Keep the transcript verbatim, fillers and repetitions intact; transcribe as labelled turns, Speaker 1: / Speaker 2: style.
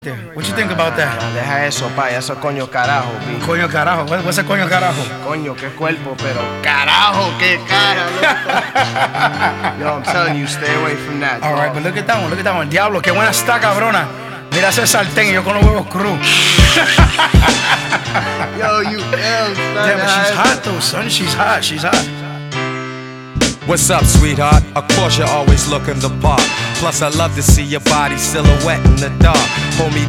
Speaker 1: What you think about that?
Speaker 2: Deja eso, pa, eso coño carajo, B.
Speaker 1: Coño carajo, what- what's a coño carajo?
Speaker 2: Coño, qué cuerpo, pero carajo, qué cara, loco. Yo, I'm telling you, stay away from that.
Speaker 1: Alright, but look at that one, look at that one. Diablo, qué buena está, cabrona. Mira ese sartén y yo con los huevos cruz.
Speaker 2: Yo, you ill, son.
Speaker 1: Damn, but she's hot though, son. She's hot, she's hot.
Speaker 3: What's up, sweetheart? Of course you're always looking the part. Plus I love to see your body silhouette in the dark. Hold me